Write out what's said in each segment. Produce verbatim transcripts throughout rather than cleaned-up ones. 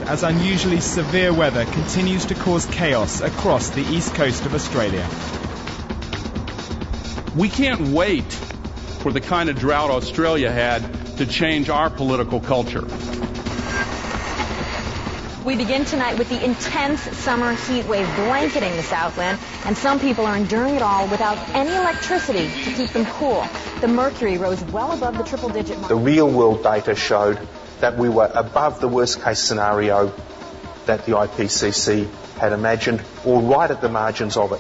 as unusually severe weather continues to cause chaos across the east coast of Australia. We can't wait for the kind of drought Australia had to change our political culture. We begin tonight with the intense summer heat wave blanketing the Southland, and some people are enduring it all without any electricity to keep them cool. The mercury rose well above the triple-digit mark. The real-world data showed that we were above the worst-case scenario that the I P C C had imagined, or right at the margins of it.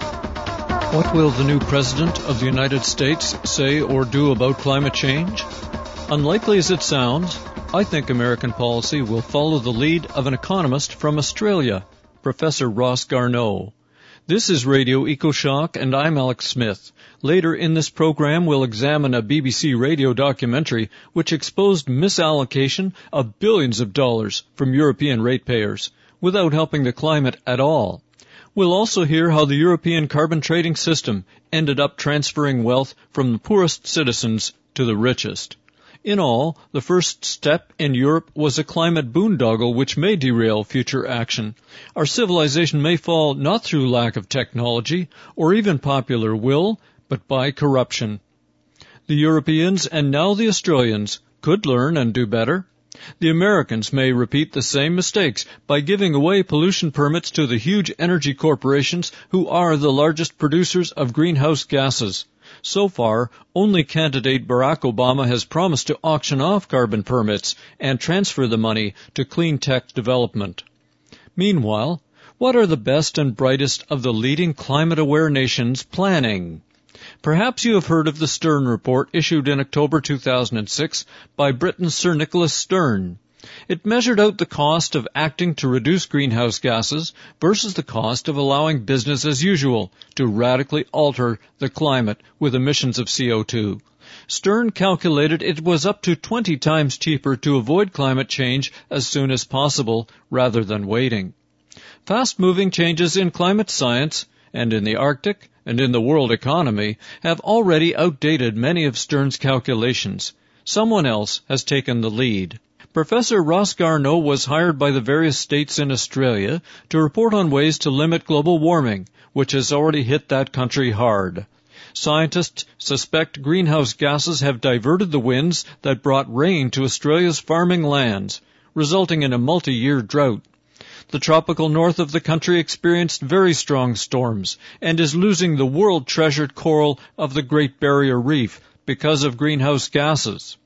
What will the new President of the United States say or do about climate change? Unlikely as it sounds, I think American policy will follow the lead of an economist from Australia, Professor Ross Garnaut. This is Radio EcoShock, and I'm Alex Smith. Later in this program, we'll examine a B B C radio documentary which exposed misallocation of billions of dollars from European ratepayers without helping the climate at all. We'll also hear how the European carbon trading system ended up transferring wealth from the poorest citizens to the richest. In all, the first step in Europe was a climate boondoggle which may derail future action. Our civilization may fall not through lack of technology or even popular will, but by corruption. The Europeans and now the Australians could learn and do better. The Americans may repeat the same mistakes by giving away pollution permits to the huge energy corporations who are the largest producers of greenhouse gases. So far, only candidate Barack Obama has promised to auction off carbon permits and transfer the money to clean tech development. Meanwhile, what are the best and brightest of the leading climate-aware nations planning? Perhaps you have heard of the Stern Report issued in October two thousand six by Britain's Sir Nicholas Stern. It measured out the cost of acting to reduce greenhouse gases versus the cost of allowing business as usual to radically alter the climate with emissions of C O two. Stern calculated it was up to twenty times cheaper to avoid climate change as soon as possible rather than waiting. Fast-moving changes in climate science and in the Arctic and in the world economy have already outdated many of Stern's calculations. Someone else has taken the lead. Professor Ross Garnaut was hired by the various states in Australia to report on ways to limit global warming, which has already hit that country hard. Scientists suspect greenhouse gases have diverted the winds that brought rain to Australia's farming lands, resulting in a multi-year drought. The tropical north of the country experienced very strong storms and is losing the world-treasured coral of the Great Barrier Reef because of greenhouse gases.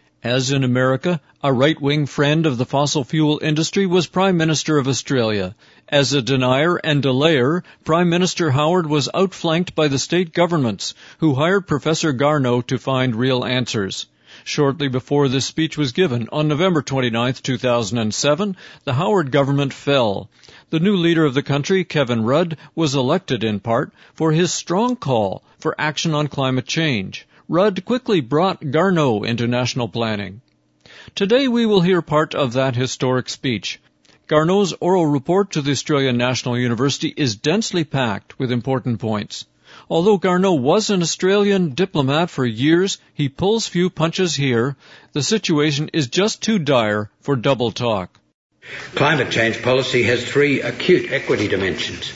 As in America, a right-wing friend of the fossil fuel industry was Prime Minister of Australia. As a denier and delayer, Prime Minister Howard was outflanked by the state governments, who hired Professor Garnaut to find real answers. Shortly before this speech was given, on November twenty-ninth, two thousand seven, the Howard government fell. The new leader of the country, Kevin Rudd, was elected in part for his strong call for action on climate change. Rudd quickly brought Garnaut into national planning. Today we will hear part of that historic speech. Garnaut's oral report to the Australian National University is densely packed with important points. Although Garnaut was an Australian diplomat for years, he pulls few punches here. The situation is just too dire for double talk. Climate change policy has three acute equity dimensions.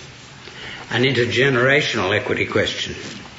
An intergenerational equity question.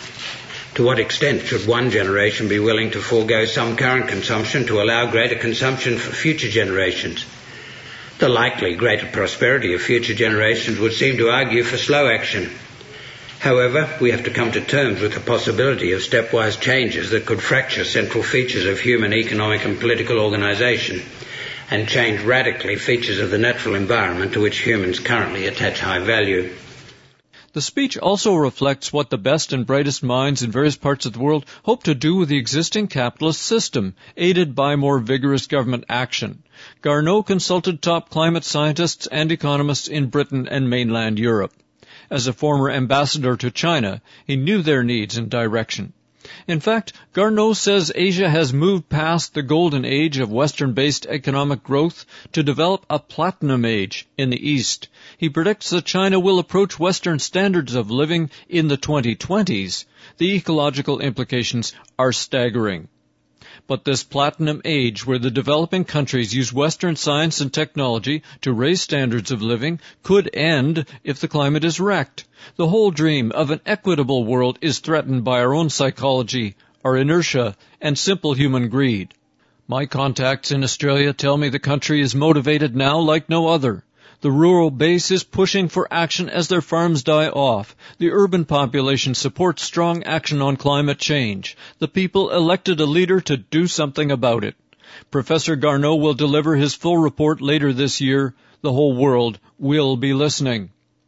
To what extent should one generation be willing to forego some current consumption to allow greater consumption for future generations? The likely greater prosperity of future generations would seem to argue for slow action. However, we have to come to terms with the possibility of stepwise changes that could fracture central features of human economic and political organisation and change radically features of the natural environment to which humans currently attach high value. The speech also reflects what the best and brightest minds in various parts of the world hope to do with the existing capitalist system, aided by more vigorous government action. Garnaut consulted top climate scientists and economists in Britain and mainland Europe. As a former ambassador to China, he knew their needs and direction. In fact, Garnaut says Asia has moved past the golden age of Western-based economic growth to develop a platinum age in the East. He predicts that China will approach Western standards of living in the twenty twenties. The ecological implications are staggering. But this platinum age where the developing countries use Western science and technology to raise standards of living could end if the climate is wrecked. The whole dream of an equitable world is threatened by our own psychology, our inertia, and simple human greed. My contacts in Australia tell me the country is motivated now like no other. The rural base is pushing for action as their farms die off. The urban population supports strong action on climate change. The people elected a leader to do something about it. Professor Garnaut will deliver his full report later this year. The whole world will be listening.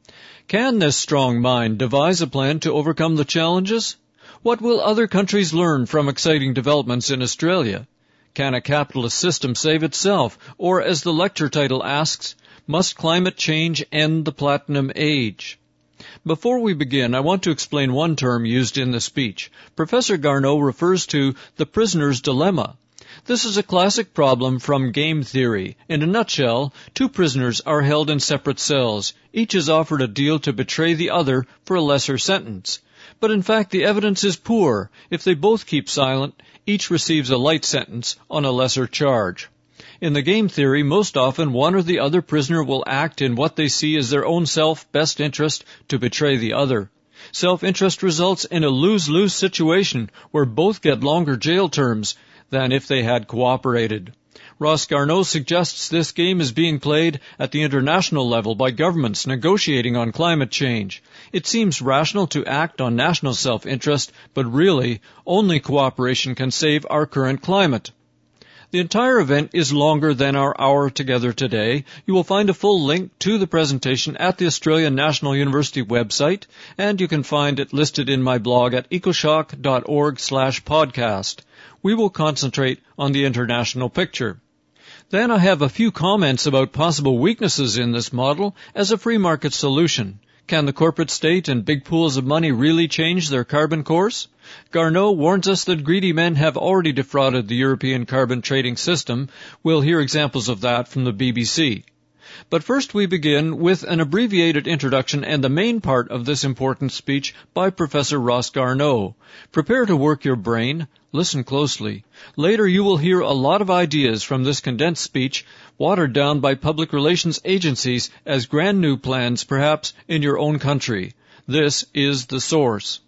Can this strong mind devise a plan to overcome the challenges? What will other countries learn from exciting developments in Australia? Can a capitalist system save itself? Or, as the lecture title asks, must climate change end the platinum age? Before we begin, I want to explain one term used in the speech. Professor Garnaut refers to the prisoner's dilemma. This is a classic problem from game theory. In a nutshell, two prisoners are held in separate cells. Each is offered a deal to betray the other for a lesser sentence. But in fact, the evidence is poor. If they both keep silent, each receives a light sentence on a lesser charge. In the game theory, most often one or the other prisoner will act in what they see as their own self-best interest to betray the other. Self-interest results in a lose-lose situation where both get longer jail terms than if they had cooperated. Ross Garnaut suggests this game is being played at the international level by governments negotiating on climate change. It seems rational to act on national self-interest, but really, only cooperation can save our current climate. The entire event is longer than our hour together today. You will find a full link to the presentation at the Australian National University website, and you can find it listed in my blog at ecoshock dot org slash podcast. We will concentrate on the international picture. Then I have a few comments about possible weaknesses in this model as a free market solution. Can the corporate state and big pools of money really change their carbon course? Garnaut warns us that greedy men have already defrauded the European carbon trading system. We'll hear examples of that from the B B C. But first we begin with an abbreviated introduction and the main part of this important speech by Professor Ross Garnaut. Prepare to work your brain. Listen closely. Later you will hear a lot of ideas from this condensed speech, watered down by public relations agencies as grand new plans, perhaps, in your own country. This is The Source.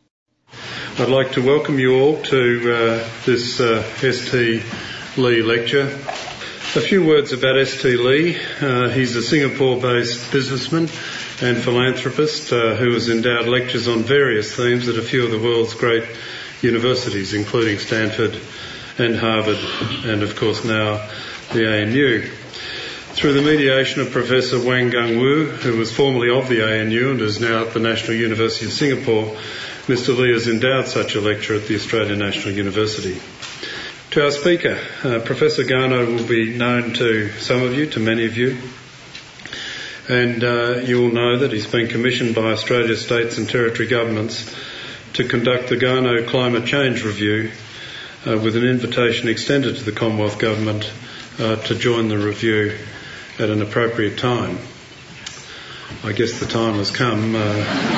I'd like to welcome you all to uh, this uh, S T Lee lecture. A few words about S T Lee. Uh, he's a Singapore-based businessman and philanthropist uh, who has endowed lectures on various themes at a few of the world's great universities, including Stanford and Harvard, and of course now the A N U. Through the mediation of Professor Wang Gungwu, who was formerly of the A N U and is now at the National University of Singapore, Mister Lee has endowed such a lecture at the Australian National University. To our speaker, uh, Professor Garnaut will be known to some of you, to many of you, and uh, you will know that he's been commissioned by Australia's states and territory governments to conduct the Garnaut Climate Change Review, uh, with an invitation extended to the Commonwealth Government uh, to join the review at an appropriate time. I guess the time has come, uh,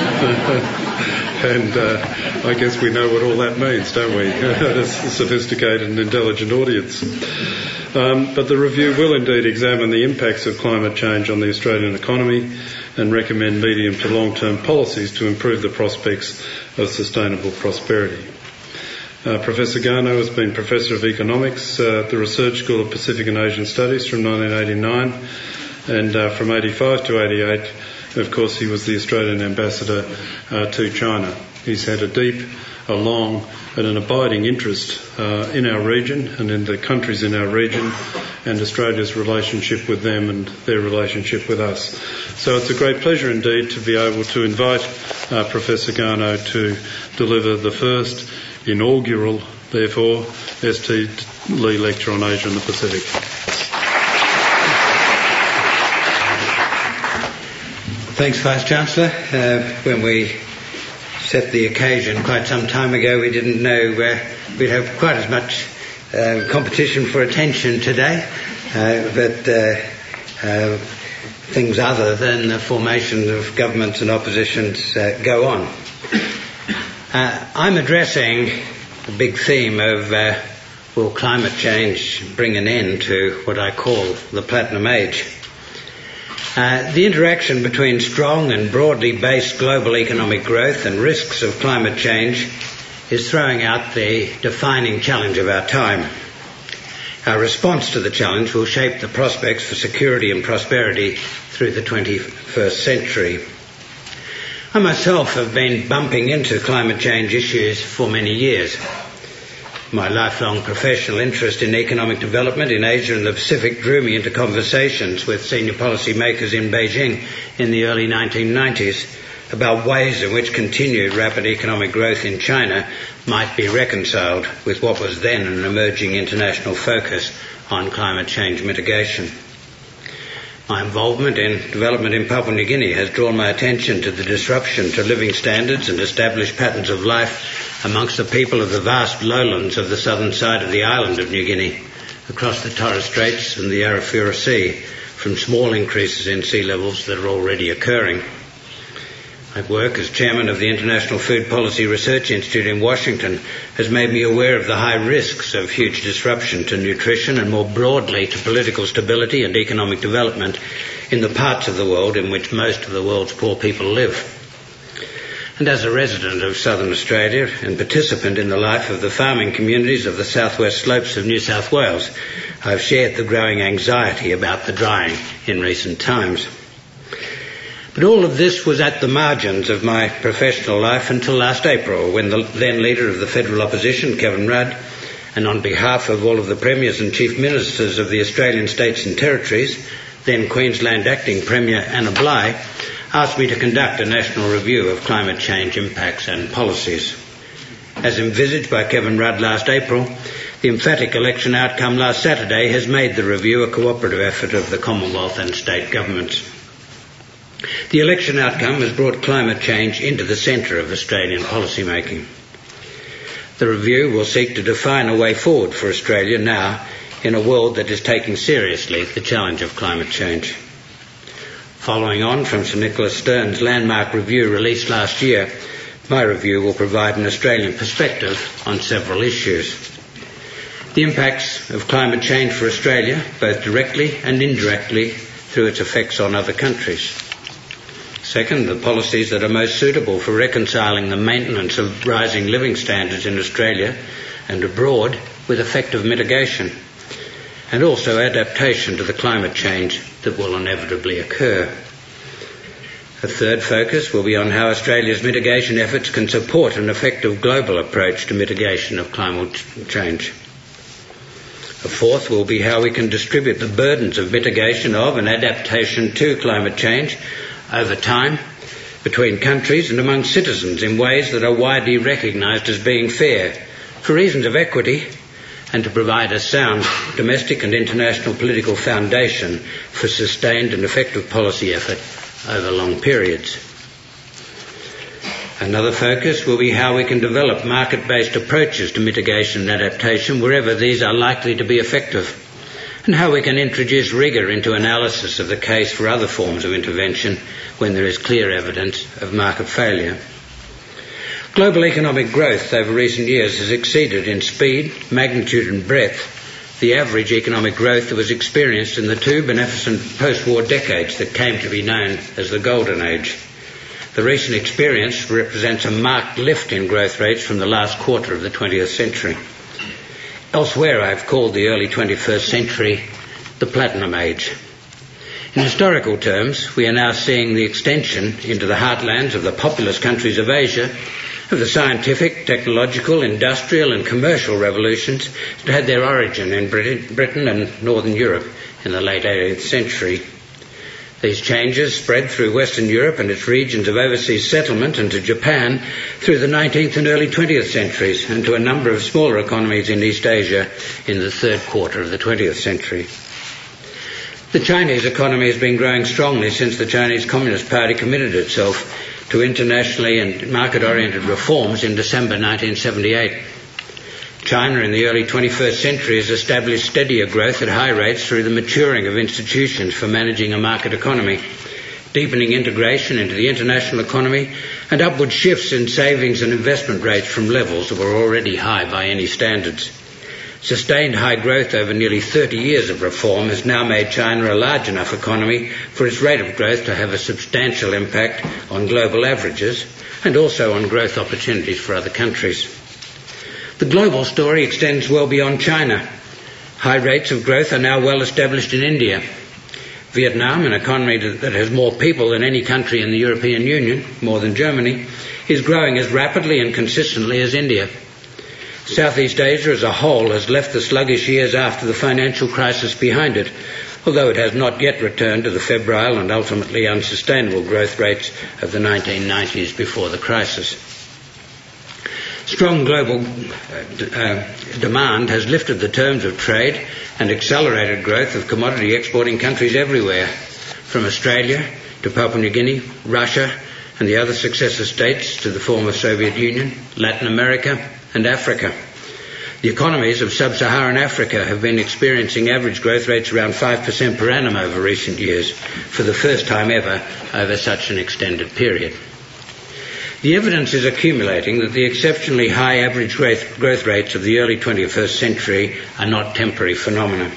and uh, I guess we know what all that means, don't we? A sophisticated and intelligent audience. Um, but the review will indeed examine the impacts of climate change on the Australian economy and recommend medium to long-term policies to improve the prospects of sustainable prosperity. Uh, Professor Garnaut has been Professor of Economics uh, at the Research School of Pacific and Asian Studies from nineteen eighty-nine, and uh, from eighty-five to eighty-eight, of course, he was the Australian Ambassador uh, to China. He's had a deep, a long and an abiding interest uh, in our region and in the countries in our region, and Australia's relationship with them and their relationship with us. So it's a great pleasure indeed to be able to invite uh, Professor Garnaut to deliver the first inaugural, therefore, S T Lee Lecture on Asia and the Pacific. Thanks, Vice-Chancellor. Uh, when we set the occasion quite some time ago, we didn't know uh, we'd have quite as much uh, competition for attention today, uh, but uh, uh, things other than the formation of governments and oppositions uh, go on. Uh, I'm addressing the big theme of uh, will climate change bring an end to what I call the Platinum Age? Uh, the interaction between strong and broadly based global economic growth and risks of climate change is throwing out the defining challenge of our time. Our response to the challenge will shape the prospects for security and prosperity through the twenty-first century. I myself have been bumping into climate change issues for many years. My lifelong professional interest in economic development in Asia and the Pacific drew me into conversations with senior policy makers in Beijing in the early nineteen nineties about ways in which continued rapid economic growth in China might be reconciled with what was then an emerging international focus on climate change mitigation. My involvement in development in Papua New Guinea has drawn my attention to the disruption to living standards and established patterns of life amongst the people of the vast lowlands of the southern side of the island of New Guinea, across the Torres Straits and the Arafura Sea, from small increases in sea levels that are already occurring. My work as chairman of the International Food Policy Research Institute in Washington has made me aware of the high risks of huge disruption to nutrition and more broadly to political stability and economic development in the parts of the world in which most of the world's poor people live. And as a resident of southern Australia and participant in the life of the farming communities of the southwest slopes of New South Wales, I've shared the growing anxiety about the drying in recent times. But all of this was at the margins of my professional life until last April, when the then leader of the federal opposition, Kevin Rudd, and on behalf of all of the premiers and chief ministers of the Australian states and territories, then Queensland acting Premier Anna Bligh, asked me to conduct a national review of climate change impacts and policies. As envisaged by Kevin Rudd last April, the emphatic election outcome last Saturday has made the review a cooperative effort of the Commonwealth and state governments. The election outcome has brought climate change into the centre of Australian policy making. The review will seek to define a way forward for Australia now in a world that is taking seriously the challenge of climate change. Following on from Sir Nicholas Stern's landmark review released last year, my review will provide an Australian perspective on several issues. The impacts of climate change for Australia, both directly and indirectly through its effects on other countries. Second, the policies that are most suitable for reconciling the maintenance of rising living standards in Australia and abroad with effective mitigation, and also adaptation to the climate change that will inevitably occur. A third focus will be on how Australia's mitigation efforts can support an effective global approach to mitigation of climate change. A fourth will be how we can distribute the burdens of mitigation of and adaptation to climate change over time between countries and among citizens in ways that are widely recognised as being fair, for reasons of equity, and to provide a sound domestic and international political foundation for sustained and effective policy effort over long periods. Another focus will be how we can develop market-based approaches to mitigation and adaptation wherever these are likely to be effective, and how we can introduce rigour into analysis of the case for other forms of intervention when there is clear evidence of market failure. Global economic growth over recent years has exceeded in speed, magnitude and breadth the average economic growth that was experienced in the two beneficent post-war decades that came to be known as the Golden Age. The recent experience represents a marked lift in growth rates from the last quarter of the twentieth century. Elsewhere, I've called the early twenty-first century the Platinum Age. In historical terms, we are now seeing the extension into the heartlands of the populous countries of Asia of the scientific, technological, industrial and commercial revolutions that had their origin in Britain and Northern Europe in the late eighteenth century. These changes spread through Western Europe and its regions of overseas settlement and to Japan through the nineteenth and early twentieth centuries and to a number of smaller economies in East Asia in the third quarter of the twentieth century. The Chinese economy has been growing strongly since the Chinese Communist Party committed itself to internationally and market-oriented reforms in December nineteen seventy-eight. China in the early twenty-first century has established steadier growth at high rates through the maturing of institutions for managing a market economy, deepening integration into the international economy, and upward shifts in savings and investment rates from levels that were already high by any standards. Sustained high growth over nearly thirty years of reform has now made China a large enough economy for its rate of growth to have a substantial impact on global averages and also on growth opportunities for other countries. The global story extends well beyond China. High rates of growth are now well established in India. Vietnam, an economy that has more people than any country in the European Union, more than Germany, is growing as rapidly and consistently as India. Southeast Asia as a whole has left the sluggish years after the financial crisis behind it, although it has not yet returned to the febrile and ultimately unsustainable growth rates of the nineteen nineties before the crisis. Strong global uh, d- uh, demand has lifted the terms of trade and accelerated growth of commodity exporting countries everywhere, from Australia to Papua New Guinea, Russia and the other successor states to the former Soviet Union, Latin America and Africa. The economies of sub-Saharan Africa have been experiencing average growth rates around five percent per annum over recent years, for the first time ever over such an extended period. The evidence is accumulating that the exceptionally high average growth, growth rates of the early twenty-first century are not temporary phenomena.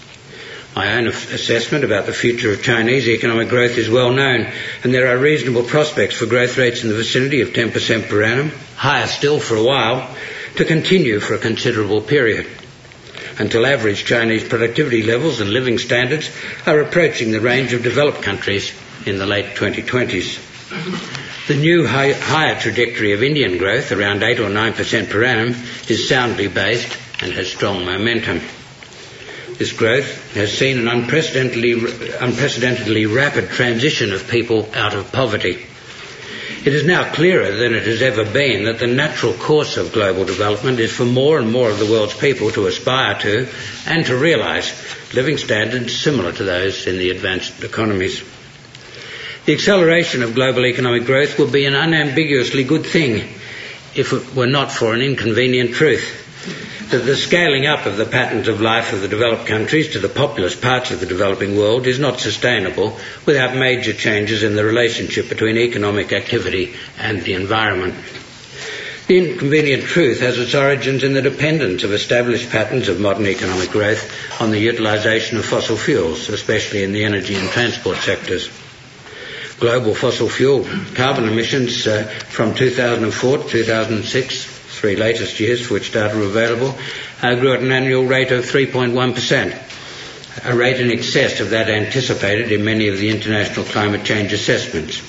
My own assessment about the future of Chinese economic growth is well known, and there are reasonable prospects for growth rates in the vicinity of ten percent per annum, higher still for a while, to continue for a considerable period, until average Chinese productivity levels and living standards are approaching the range of developed countries in the late twenty twenties. The new high, higher trajectory of Indian growth, around eight or nine percent per annum, is soundly based and has strong momentum. This growth has seen an unprecedentedly, unprecedentedly rapid transition of people out of poverty. It is now clearer than it has ever been that the natural course of global development is for more and more of the world's people to aspire to and to realise living standards similar to those in the advanced economies. The acceleration of global economic growth would be an unambiguously good thing if it were not for an inconvenient truth, that the scaling up of the patterns of life of the developed countries to the populous parts of the developing world is not sustainable without major changes in the relationship between economic activity and the environment. The inconvenient truth has its origins in the dependence of established patterns of modern economic growth on the utilisation of fossil fuels, especially in the energy and transport sectors. Global fossil fuel carbon emissions uh, from two thousand four to two thousand six, three latest years for which data are available, uh, grew at an annual rate of three point one percent, a rate in excess of that anticipated in many of the international climate change assessments.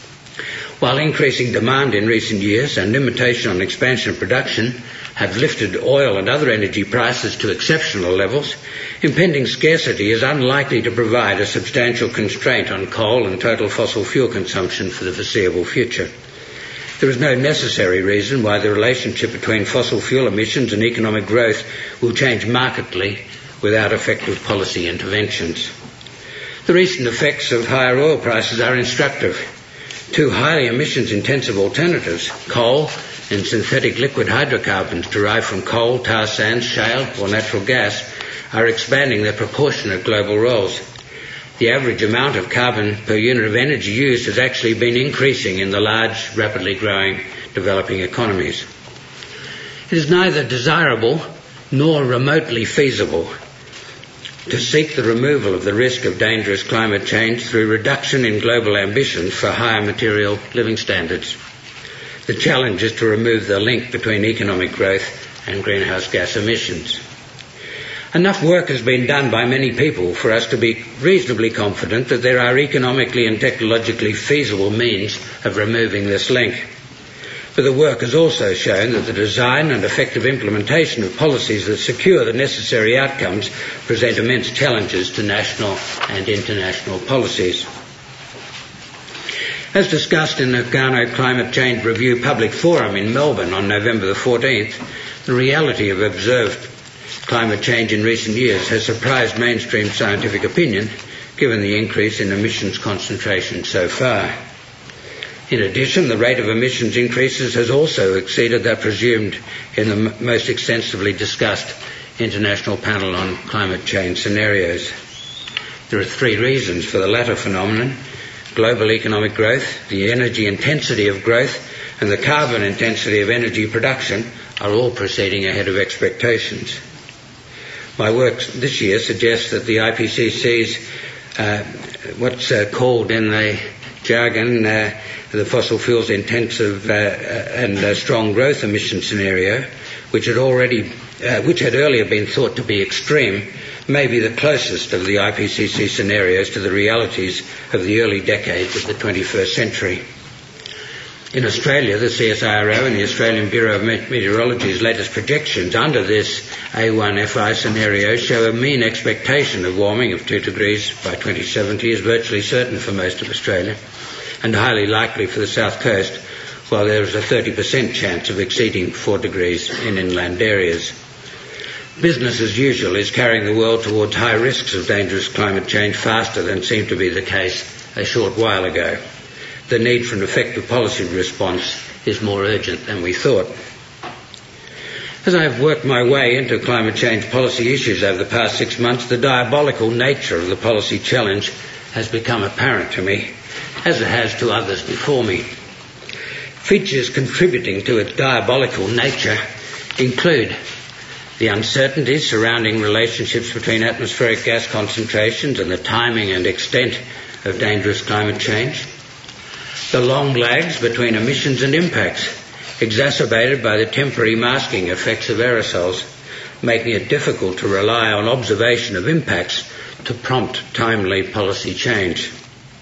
While increasing demand in recent years and limitation on expansion of production have lifted oil and other energy prices to exceptional levels, impending scarcity is unlikely to provide a substantial constraint on coal and total fossil fuel consumption for the foreseeable future. There is no necessary reason why the relationship between fossil fuel emissions and economic growth will change markedly without effective policy interventions. The recent effects of higher oil prices are instructive. Two highly emissions-intensive alternatives, coal and synthetic liquid hydrocarbons derived from coal, tar sands, shale or natural gas, are expanding their proportionate global roles. The average amount of carbon per unit of energy used has actually been increasing in the large, rapidly growing, developing economies. It is neither desirable nor remotely feasible to seek the removal of the risk of dangerous climate change through reduction in global ambitions for higher material living standards. The challenge is to remove the link between economic growth and greenhouse gas emissions. Enough work has been done by many people for us to be reasonably confident that there are economically and technologically feasible means of removing this link. But the work has also shown that the design and effective implementation of policies that secure the necessary outcomes present immense challenges to national and international policies. As discussed in the Garnaut Climate Change Review Public Forum in Melbourne on November the fourteenth, the reality of observed climate change in recent years has surprised mainstream scientific opinion, given the increase in emissions concentration so far. In addition, the rate of emissions increases has also exceeded that presumed in the m- most extensively discussed International Panel on Climate Change scenarios. There are three reasons for the latter phenomenon: global economic growth, the energy intensity of growth, and the carbon intensity of energy production are all proceeding ahead of expectations. My work this year suggests that the I P C C's uh, what's uh, called in the jargon uh, the fossil fuels intensive uh, and uh, strong growth emission scenario, which had already, uh, which had earlier been thought to be extreme, may be the closest of the I P C C scenarios to the realities of the early decades of the twenty-first century. In Australia, the C S I R O and the Australian Bureau of Meteorology's latest projections under this A one F I scenario show a mean expectation of warming of two degrees by twenty seventy is virtually certain for most of Australia and highly likely for the south coast, while there is a thirty percent chance of exceeding four degrees in inland areas. Business as usual is carrying the world towards high risks of dangerous climate change faster than seemed to be the case a short while ago. The need for an effective policy response is more urgent than we thought. As I have worked my way into climate change policy issues over the past six months, the diabolical nature of the policy challenge has become apparent to me, as it has to others before me. Features contributing to its diabolical nature include the uncertainties surrounding relationships between atmospheric gas concentrations and the timing and extent of dangerous climate change, the long lags between emissions and impacts, exacerbated by the temporary masking effects of aerosols, making it difficult to rely on observation of impacts to prompt timely policy change.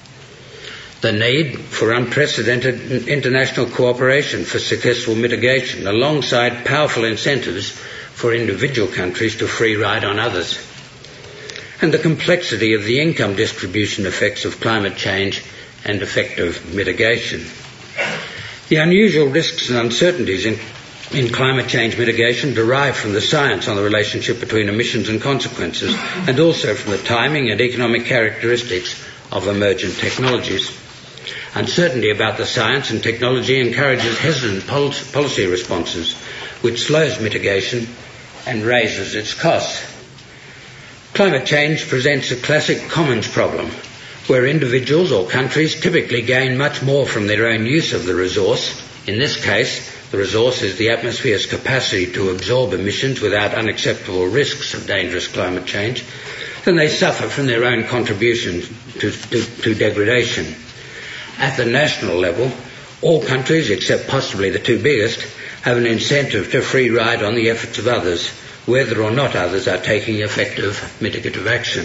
The need for unprecedented international cooperation for successful mitigation, alongside powerful incentives for individual countries to free ride on others. And the complexity of the income distribution effects of climate change and effective mitigation. The unusual risks and uncertainties in, in climate change mitigation derive from the science on the relationship between emissions and consequences, and also from the timing and economic characteristics of emergent technologies. Uncertainty about the science and technology encourages hesitant pol- policy responses, which slows mitigation and raises its costs. Climate change presents a classic commons problem, where individuals or countries typically gain much more from their own use of the resource. In this case, the resource is the atmosphere's capacity to absorb emissions without unacceptable risks of dangerous climate change, than they suffer from their own contribution to, to, to degradation. At the national level, all countries, except possibly the two biggest, have an incentive to free ride on the efforts of others, whether or not others are taking effective mitigative action.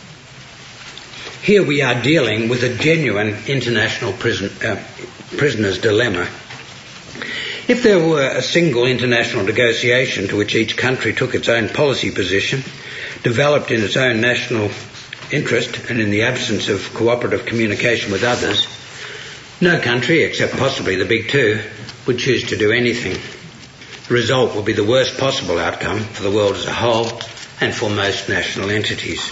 Here we are dealing with a genuine international prison, uh, prisoner's dilemma. If there were a single international negotiation to which each country took its own policy position, developed in its own national interest and in the absence of cooperative communication with others, no country, except possibly the big two, would choose to do anything. The result would be the worst possible outcome for the world as a whole and for most national entities.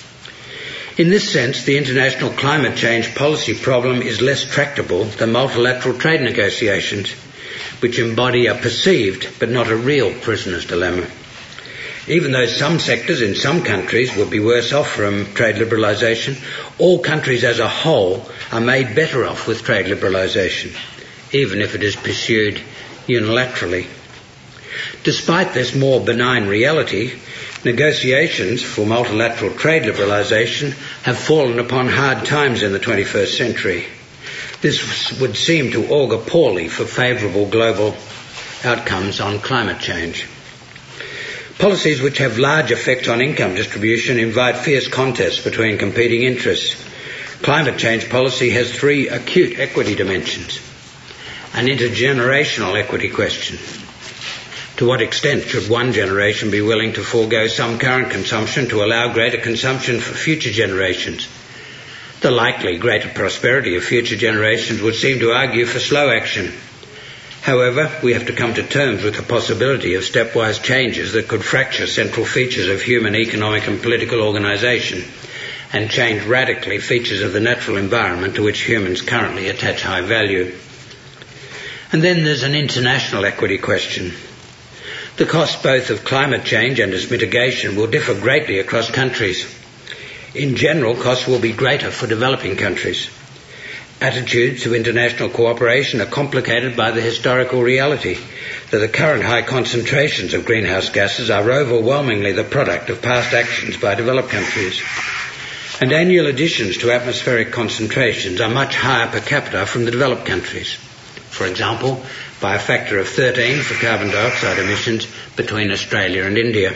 In this sense, the international climate change policy problem is less tractable than multilateral trade negotiations, which embody a perceived but not a real prisoner's dilemma. Even though some sectors in some countries would be worse off from trade liberalisation, all countries as a whole are made better off with trade liberalisation, even if it is pursued unilaterally. Despite this more benign reality, negotiations for multilateral trade liberalisation have fallen upon hard times in the twenty-first century. This would seem to augur poorly for favourable global outcomes on climate change. Policies which have large effects on income distribution invite fierce contests between competing interests. Climate change policy has three acute equity dimensions. An intergenerational equity question. To what extent should one generation be willing to forego some current consumption to allow greater consumption for future generations? The likely greater prosperity of future generations would seem to argue for slow action. However, we have to come to terms with the possibility of stepwise changes that could fracture central features of human economic and political organisation and change radically features of the natural environment to which humans currently attach high value. And then there's an international equity question. The cost both of climate change and its mitigation will differ greatly across countries. In general, costs will be greater for developing countries. attitudes to international cooperation are complicated by the historical reality that the current high concentrations of greenhouse gases are overwhelmingly the product of past actions by developed countries. And annual additions to atmospheric concentrations are much higher per capita from the developed countries. For example, by a factor of thirteen for carbon dioxide emissions between Australia and India.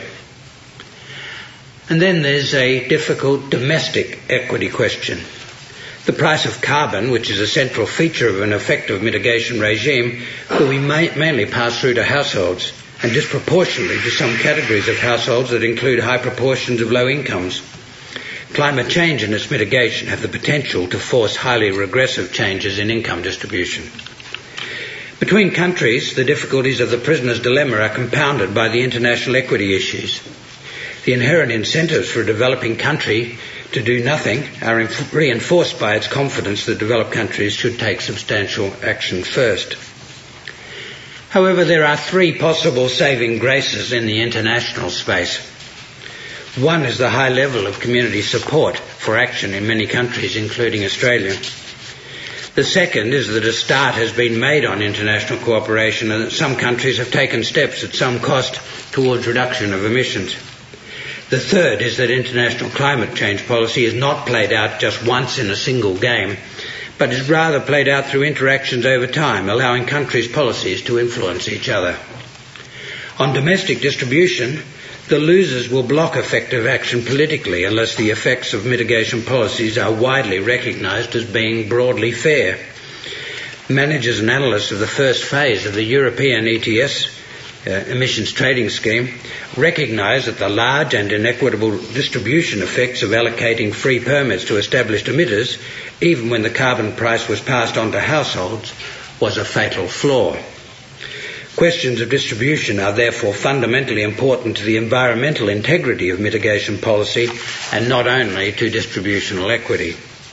And then there's a difficult domestic equity question. The price of carbon, which is a central feature of an effective mitigation regime, will be ma- mainly passed through to households, and disproportionately to some categories of households that include high proportions of low incomes. Climate change and its mitigation have the potential to force highly regressive changes in income distribution. Between countries, the difficulties of the prisoner's dilemma are compounded by the international equity issues. The inherent incentives for a developing country to do nothing are inf- reinforced by its confidence that developed countries should take substantial action first. However, there are three possible saving graces in the international space. One is the high level of community support for action in many countries, including Australia. The second is that a start has been made on international cooperation and that some countries have taken steps at some cost towards reduction of emissions. The third is that international climate change policy is not played out just once in a single game, but is rather played out through interactions over time, allowing countries' policies to influence each other. On domestic distribution, the losers will block effective action politically unless the effects of mitigation policies are widely recognised as being broadly fair. Managers and analysts of the first phase of the European E T S uh, emissions trading scheme recognise that the large and inequitable distribution effects of allocating free permits to established emitters, even when the carbon price was passed on to households, was a fatal flaw. Questions of distribution are therefore fundamentally important to the environmental integrity of mitigation policy and not only to distributional equity.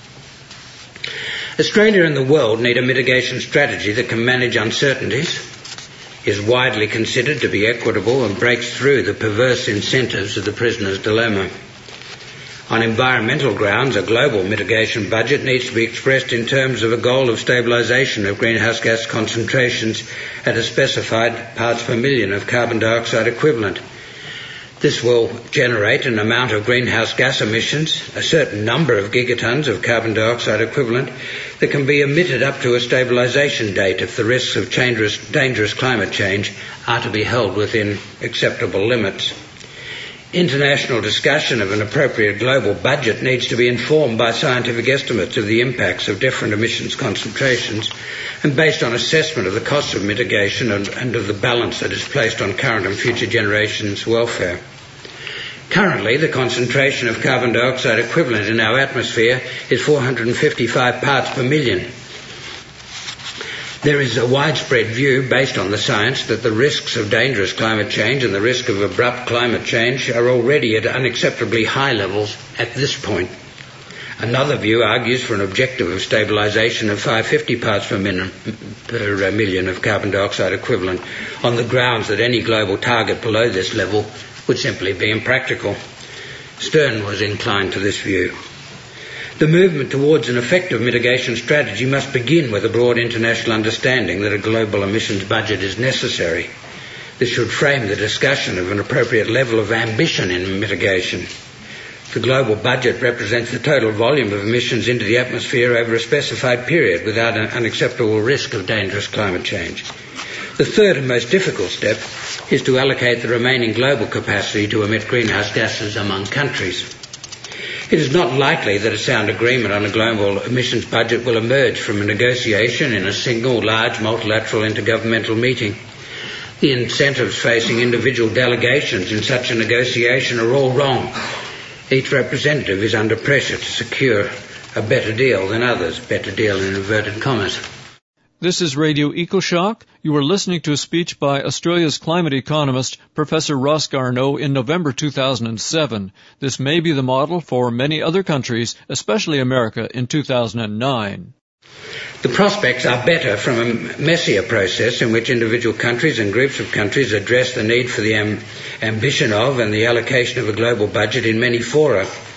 Australia and the world need a mitigation strategy that can manage uncertainties, is widely considered to be equitable and breaks through the perverse incentives of the prisoner's dilemma. On environmental grounds, a global mitigation budget needs to be expressed in terms of a goal of stabilisation of greenhouse gas concentrations at a specified parts per million of carbon dioxide equivalent. This will generate an amount of greenhouse gas emissions, a certain number of gigatons of carbon dioxide equivalent, that can be emitted up to a stabilisation date if the risks of dangerous, dangerous climate change are to be held within acceptable limits. International discussion of an appropriate global budget needs to be informed by scientific estimates of the impacts of different emissions concentrations and based on assessment of the costs of mitigation and, and of the balance that is placed on current and future generations' welfare. Currently, the concentration of carbon dioxide equivalent in our atmosphere is four hundred fifty-five parts per million. There is a widespread view, based on the science, that the risks of dangerous climate change and the risk of abrupt climate change are already at unacceptably high levels at this point. Another view argues for an objective of stabilisation of five hundred fifty parts per, min- per million of carbon dioxide equivalent on the grounds that any global target below this level would simply be impractical. Stern was inclined to this view. The movement towards an effective mitigation strategy must begin with a broad international understanding that a global emissions budget is necessary. This should frame the discussion of an appropriate level of ambition in mitigation. The global budget represents the total volume of emissions into the atmosphere over a specified period without an unacceptable risk of dangerous climate change. The third and most difficult step is to allocate the remaining global capacity to emit greenhouse gases among countries. It is not likely that a sound agreement on a global emissions budget will emerge from a negotiation in a single large multilateral intergovernmental meeting. The incentives facing individual delegations in such a negotiation are all wrong. Each representative is under pressure to secure a better deal than others, better deal in inverted commas. This is Radio EcoShock. You are listening to a speech by Australia's climate economist, Professor Ross Garnaut, in November two thousand seven. This may be the model for many other countries, especially America, in two thousand nine. The prospects are better from a messier process in which individual countries and groups of countries address the need for the am- ambition of and the allocation of a global budget in many fora.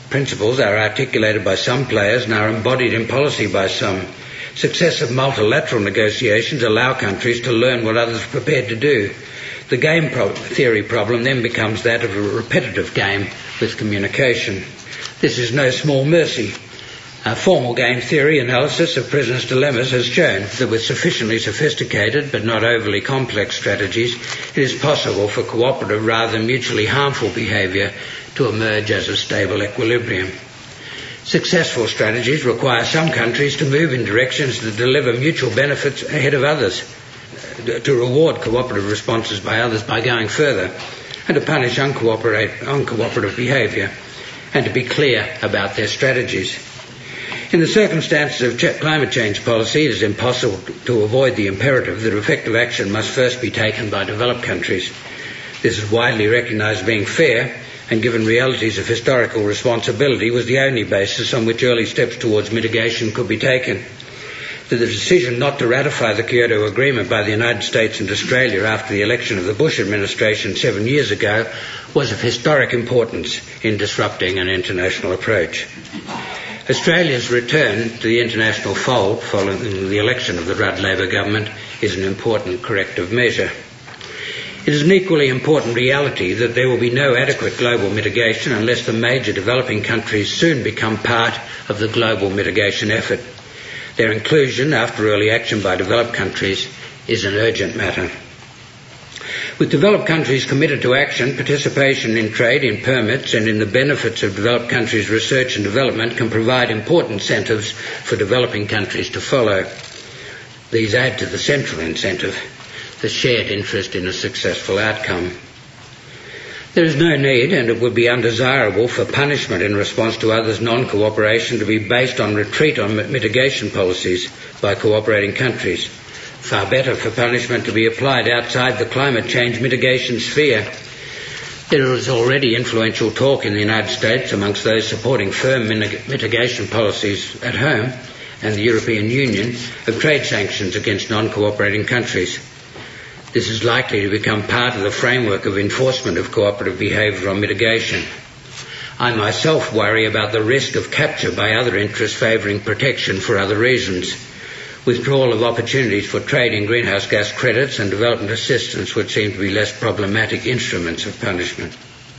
Principles are articulated by some players and are embodied in policy by some. Successive multilateral negotiations allow countries to learn what others are prepared to do. The game pro- theory problem then becomes that of a repetitive game with communication. This is no small mercy. Uh, formal game theory analysis of prisoners' dilemmas has shown that with sufficiently sophisticated but not overly complex strategies, it is possible for cooperative rather than mutually harmful behaviour to emerge as a stable equilibrium. Successful strategies require some countries to move in directions that deliver mutual benefits ahead of others, to reward cooperative responses by others by going further, and to punish uncooperate, uncooperative behaviour, and to be clear about their strategies. In the circumstances of ch- climate change policy, it is impossible to avoid the imperative that effective action must first be taken by developed countries. This is widely recognised as being fair, and given realities of historical responsibility, was the only basis on which early steps towards mitigation could be taken. That the decision not to ratify the Kyoto Agreement by the United States and Australia after the election of the Bush administration seven years ago was of historic importance in disrupting an international approach. Australia's return to the international fold following the election of the Rudd Labor government is an important corrective measure. It is an equally important reality that there will be no adequate global mitigation unless the major developing countries soon become part of the global mitigation effort. Their inclusion, after early action by developed countries, is an urgent matter. With developed countries committed to action, participation in trade, in permits and in the benefits of developed countries' research and development can provide important incentives for developing countries to follow. These add to the central incentive, the shared interest in a successful outcome. There is no need, and it would be undesirable, for punishment in response to others' non-cooperation to be based on retreat on mitigation policies by cooperating countries. Far better for punishment to be applied outside the climate change mitigation sphere. There is already influential talk in the United States amongst those supporting firm mitigation policies at home and the European Union of trade sanctions against non-cooperating countries. This is likely to become part of the framework of enforcement of cooperative behaviour on mitigation. I myself worry about the risk of capture by other interests favouring protection for other reasons. Withdrawal of opportunities for trade in greenhouse gas credits and development assistance would seem to be less problematic instruments of punishment.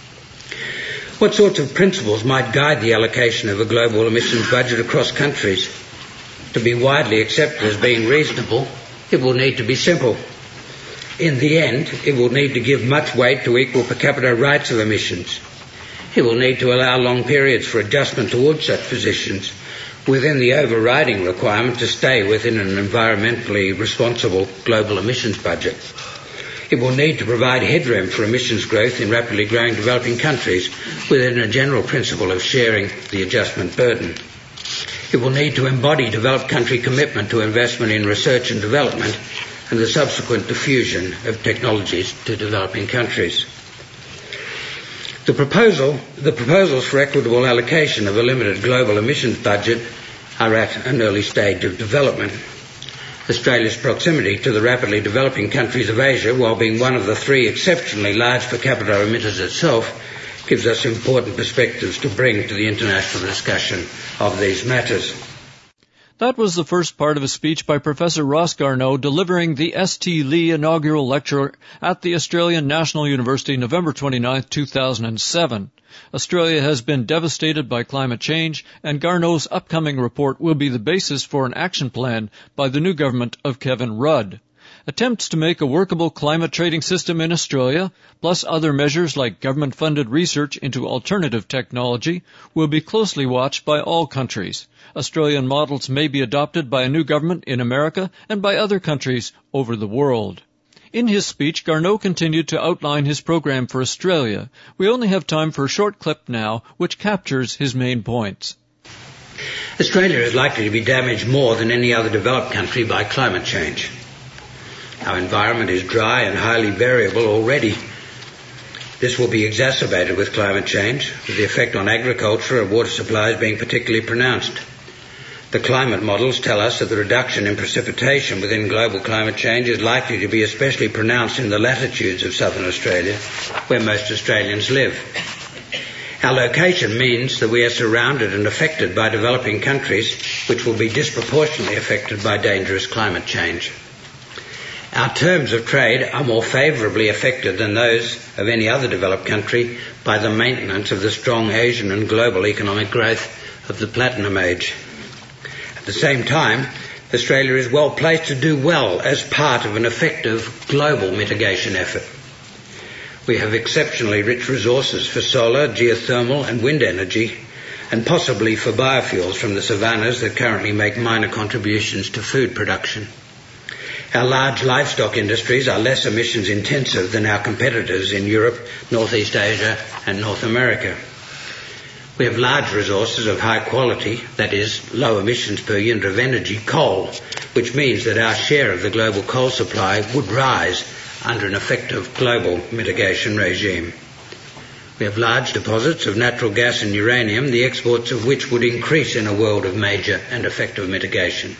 What sorts of principles might guide the allocation of a global emissions budget across countries? To be widely accepted as being reasonable, it will need to be simple. In the end, it will need to give much weight to equal per capita rates of emissions. It will need to allow long periods for adjustment towards such positions, within the overriding requirement to stay within an environmentally responsible global emissions budget. It will need to provide headroom for emissions growth in rapidly growing developing countries within a general principle of sharing the adjustment burden. It will need to embody developed country commitment to investment in research and development and the subsequent diffusion of technologies to developing countries. The proposal, the proposals for equitable allocation of a limited global emissions budget are at an early stage of development. Australia's proximity to the rapidly developing countries of Asia, while being one of the three exceptionally large per capita emitters itself, gives us important perspectives to bring to the international discussion of these matters. That was the first part of a speech by Professor Ross Garnaut delivering the S T Lee inaugural lecture at the Australian National University November twenty-ninth, two thousand seven. Australia has been devastated by climate change, and Garnaut's upcoming report will be the basis for an action plan by the new government of Kevin Rudd. Attempts to make a workable climate trading system in Australia, plus other measures like government-funded research into alternative technology, will be closely watched by all countries. Australian models may be adopted by a new government in America and by other countries over the world. In his speech, Garnaut continued to outline his program for Australia. We only have time for a short clip now, which captures his main points. Australia is likely to be damaged more than any other developed country by climate change. Our environment is dry and highly variable already. This will be exacerbated with climate change, with the effect on agriculture and water supplies being particularly pronounced. The climate models tell us that the reduction in precipitation within global climate change is likely to be especially pronounced in the latitudes of southern Australia, where most Australians live. Our location means that we are surrounded and affected by developing countries which will be disproportionately affected by dangerous climate change. Our terms of trade are more favourably affected than those of any other developed country by the maintenance of the strong Asian and global economic growth of the Platinum Age. At the same time, Australia is well placed to do well as part of an effective global mitigation effort. We have exceptionally rich resources for solar, geothermal and wind energy, and possibly for biofuels from the savannas that currently make minor contributions to food production. Our large livestock industries are less emissions intensive than our competitors in Europe, Northeast Asia and North America. We have large resources of high quality, that is, low emissions per unit of energy, coal, which means that our share of the global coal supply would rise under an effective global mitigation regime. We have large deposits of natural gas and uranium, the exports of which would increase in a world of major and effective mitigation.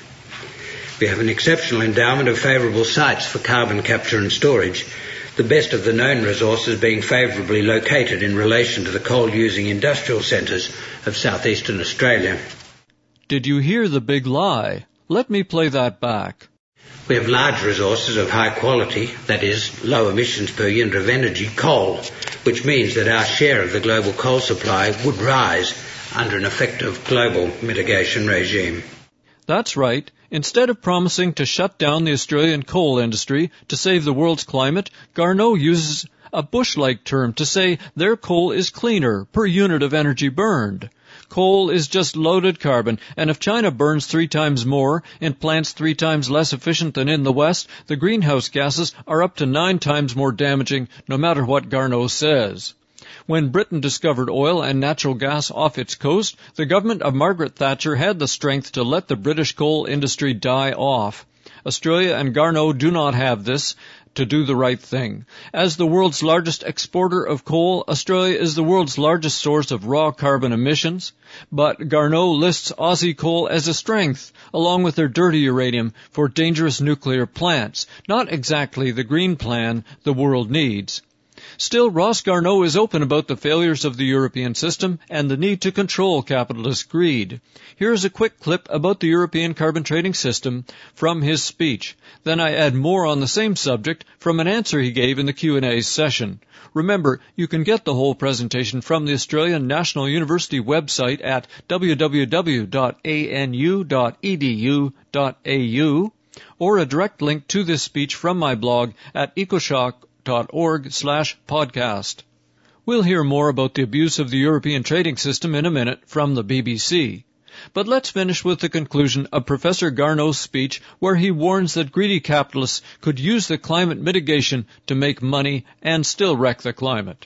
We have an exceptional endowment of favourable sites for carbon capture and storage, the best of the known resources being favourably located in relation to the coal-using industrial centres of southeastern Australia. Did you hear the big lie? Let me play that back. We have large resources of high quality, that is, low emissions per unit of energy, coal, which means that our share of the global coal supply would rise under an effective global mitigation regime. That's right. Instead of promising to shut down the Australian coal industry to save the world's climate, Garneau uses a Bush-like term to say their coal is cleaner per unit of energy burned. Coal is just loaded carbon, and if China burns three times more in plants three times less efficient than in the West, the greenhouse gases are up to nine times more damaging, no matter what Garneau says. When Britain discovered oil and natural gas off its coast, the government of Margaret Thatcher had the strength to let the British coal industry die off. Australia and Garneau do not have this to do the right thing. As the world's largest exporter of coal, Australia is the world's largest source of raw carbon emissions. But Garneau lists Aussie coal as a strength, along with their dirty uranium, for dangerous nuclear plants, not exactly the green plan the world needs. Still, Ross Garneau is open about the failures of the European system and the need to control capitalist greed. Here's a quick clip about the European carbon trading system from his speech. Then I add more on the same subject from an answer he gave in the Q and A session. Remember, you can get the whole presentation from the Australian National University website at w w w dot a n u dot e d u dot a u or a direct link to this speech from my blog at ecoshock dot org slash podcast. We'll hear more about the abuse of the European trading system in a minute from the B B C. But let's finish with the conclusion of Professor Garneau's speech, where he warns that greedy capitalists could use the climate mitigation to make money and still wreck the climate.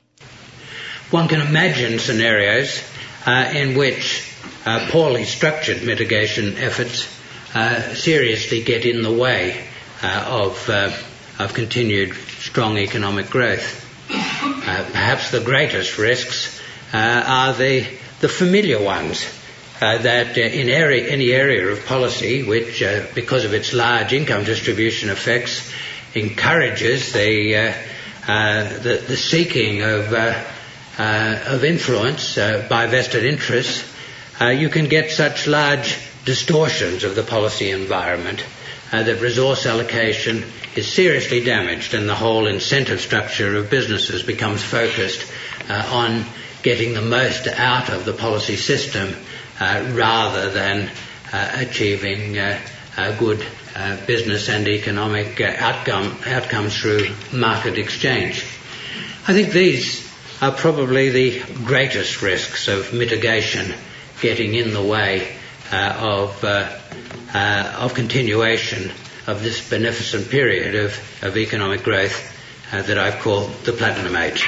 One can imagine scenarios uh, in which uh, poorly structured mitigation efforts uh, seriously get in the way uh, of, uh, of continued strong economic growth. Uh, perhaps the greatest risks uh, are the, the familiar ones. Uh, that uh, in area, any area of policy which, uh, because of its large income distribution effects, encourages the, uh, uh, the, the seeking of, uh, uh, of influence uh, by vested interests, uh, you can get such large distortions of the policy environment uh, that resource allocation is seriously damaged and the whole incentive structure of businesses becomes focused uh, on getting the most out of the policy system Uh, rather than uh, achieving uh, uh, good uh, business and economic uh, outcome, outcomes through market exchange. I think these are probably the greatest risks of mitigation getting in the way uh, of, uh, uh, of continuation of this beneficent period of, of economic growth uh, that I've called the Platinum Age.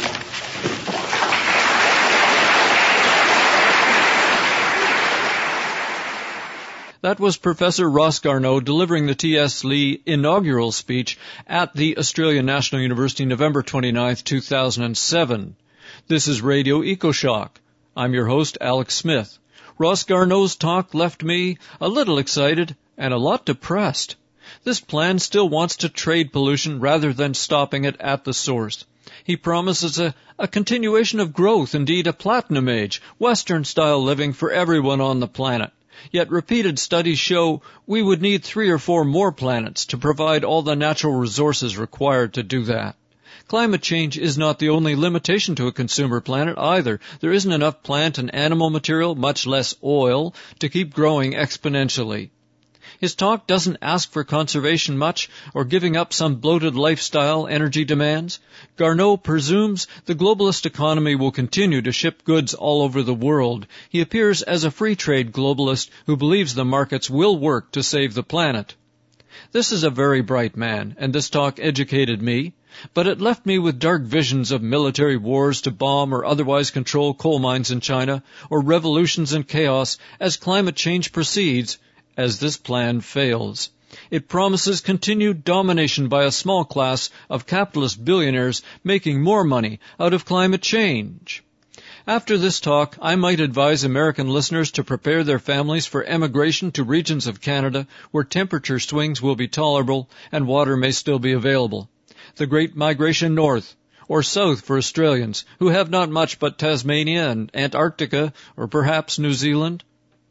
That was Professor Ross Garneau delivering the T S Lee inaugural speech at the Australian National University November twenty-ninth, two thousand seven. This is Radio EcoShock. I'm your host, Alex Smith. Ross Garneau's talk left me a little excited and a lot depressed. This plan still wants to trade pollution rather than stopping it at the source. He promises a, a continuation of growth, indeed a platinum age, Western-style living for everyone on the planet. Yet repeated studies show we would need three or four more planets to provide all the natural resources required to do that. Climate change is not the only limitation to a consumer planet either. There isn't enough plant and animal material, much less oil, to keep growing exponentially. His talk doesn't ask for conservation much or giving up some bloated lifestyle energy demands. Garneau presumes the globalist economy will continue to ship goods all over the world. He appears as a free trade globalist who believes the markets will work to save the planet. This is a very bright man, and this talk educated me, but it left me with dark visions of military wars to bomb or otherwise control coal mines in China, or revolutions and chaos as climate change proceeds, as this plan fails. It promises continued domination by a small class of capitalist billionaires making more money out of climate change. After this talk, I might advise American listeners to prepare their families for emigration to regions of Canada where temperature swings will be tolerable and water may still be available. The great migration north or south for Australians who have not much but Tasmania and Antarctica or perhaps New Zealand.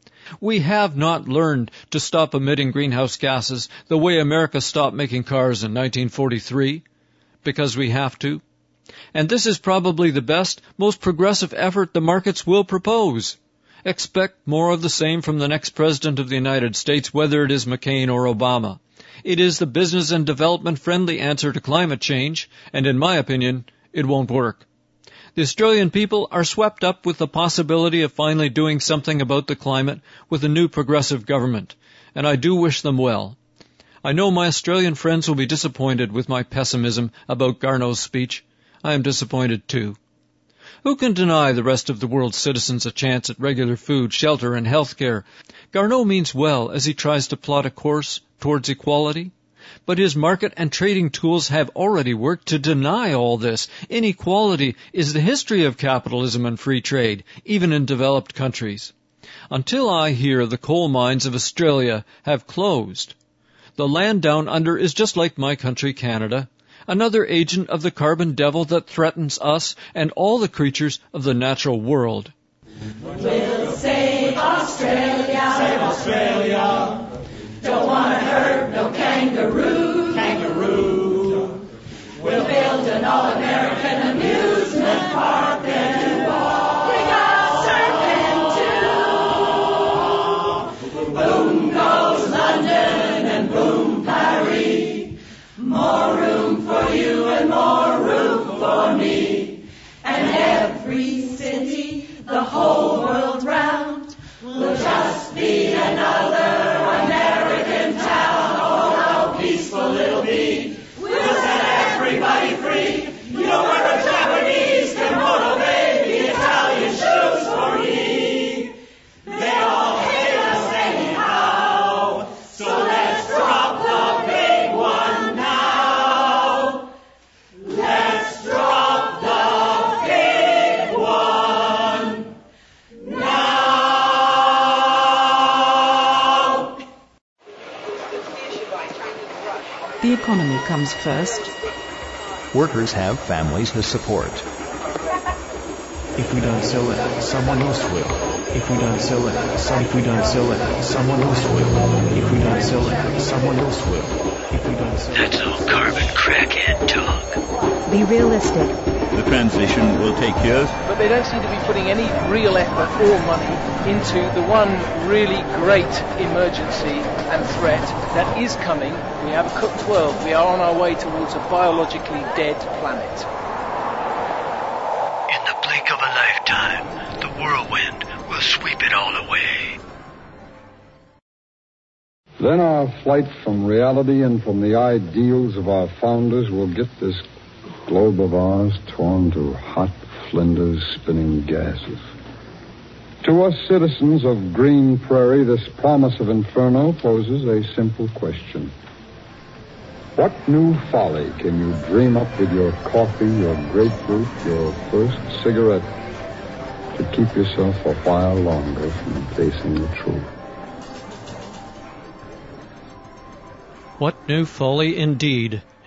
We have not learned to stop emitting greenhouse gases the way America stopped making cars in nineteen forty-three, because we have to. And this is probably the best, most progressive effort the markets will propose. Expect more of the same from the next President of the United States, whether it is McCain or Obama. It is the business and development-friendly answer to climate change, and in my opinion, it won't work. The Australian people are swept up with the possibility of finally doing something about the climate with a new progressive government, and I do wish them well. I know my Australian friends will be disappointed with my pessimism about Garneau's speech. I am disappointed too. Who can deny the rest of the world's citizens a chance at regular food, shelter, and health care? Garneau means well as he tries to plot a course towards equality. But his market and trading tools have already worked to deny all this. Inequality is the history of capitalism and free trade, even in developed countries. Until I hear the coal mines of Australia have closed, the land down under is just like my country, Canada, another agent of the carbon devil that threatens us and all the creatures of the natural world. We'll save Australia. Save Australia. Don't want to hurt no kangaroo. Kangaroo. We'll build an all-American amusement park there. We got surfing too. Boom goes London and boom Paris. More room for you and more room for me. And every city, the whole world round, will just be another American town. Oh, how peaceful it'll be. We'll set everybody free. You know where the Japanese can motivate the Italian shoes for me. They all hate us anyhow. So let's drop the big one now. Let's drop the big one now. The economy comes first. Workers have families to support. If we don't sell it, someone else will. If we don't sell it, some, if we don't sell it, someone else will. If we don't sell it, someone else will. If we don't sell it, that's all carbon crackhead talk. Be realistic. The transition will take years. But they don't seem to be putting any real effort or money into the one really great emergency and threat that is coming. We have a cooked world. We are on our way towards a biologically dead planet. In the blink of a lifetime, the whirlwind will sweep it all away. Then our flight from reality and from the ideals of our founders will get this globe of ours torn to hot flinders spinning gases. To us citizens of Green Prairie, this promise of inferno poses a simple question. What new folly can you dream up with your coffee, your grapefruit, your first cigarette to keep yourself a while longer from facing the truth? What new folly indeed.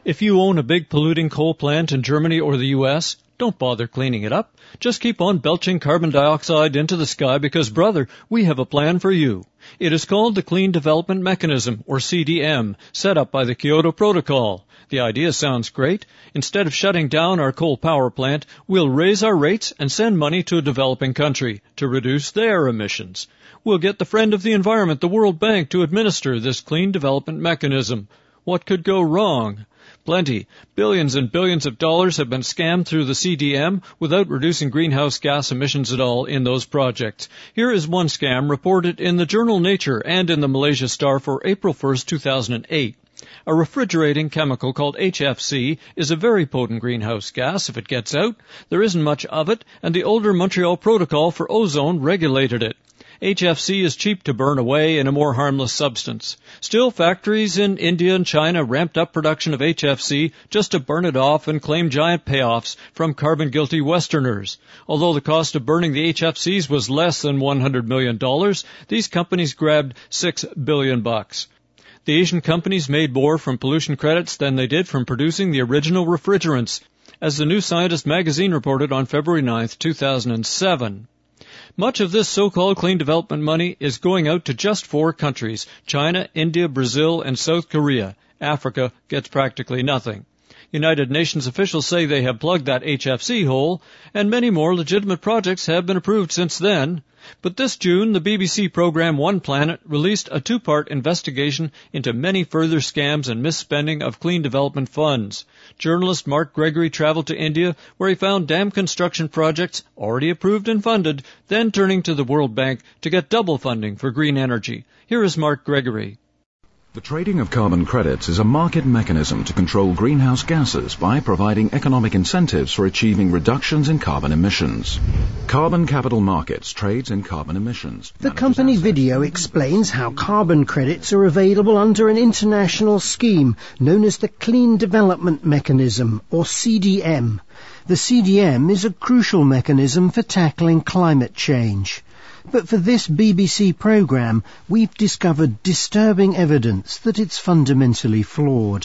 If you own a big polluting coal plant in Germany or the U S, don't bother cleaning it up. Just keep on belching carbon dioxide into the sky because, brother, we have a plan for you. It is called the Clean Development Mechanism, or C D M, set up by the Kyoto Protocol. The idea sounds great. Instead of shutting down our coal power plant, we'll raise our rates and send money to a developing country to reduce their emissions. We'll get the friend of the environment, the World Bank, to administer this Clean Development Mechanism. What could go wrong? Plenty. Billions and billions of dollars have been scammed through the C D M without reducing greenhouse gas emissions at all in those projects. Here is one scam reported in the journal Nature and in the Malaysia Star for April first, two thousand eight. A refrigerating chemical called H F C is a very potent greenhouse gas if it gets out. There isn't much of it, and the older Montreal Protocol for ozone regulated it. H F C is cheap to burn away in a more harmless substance. Still, factories in India and China ramped up production of H F C just to burn it off and claim giant payoffs from carbon-guilty Westerners. Although the cost of burning the H F Cs was less than one hundred million dollars, these companies grabbed six billion bucks. The Asian companies made more from pollution credits than they did from producing the original refrigerants, as the New Scientist magazine reported on February ninth, two thousand seven. Much of this so-called clean development money is going out to just four countries, China, India, Brazil, and South Korea. Africa gets practically nothing. United Nations officials say they have plugged that H F C hole, and many more legitimate projects have been approved since then. But this June, the B B C program One Planet released a two-part investigation into many further scams and misspending of clean development funds. Journalist Mark Gregory traveled to India, where he found dam construction projects already approved and funded, then turning to the World Bank to get double funding for green energy. Here is Mark Gregory. The trading of carbon credits is a market mechanism to control greenhouse gases by providing economic incentives for achieving reductions in carbon emissions. Carbon Capital Markets trades in carbon emissions. The company Video explains how carbon credits are available under an international scheme known as the Clean Development Mechanism, or C D M. The C D M is a crucial mechanism for tackling climate change. But for this B B C programme, we've discovered disturbing evidence that it's fundamentally flawed.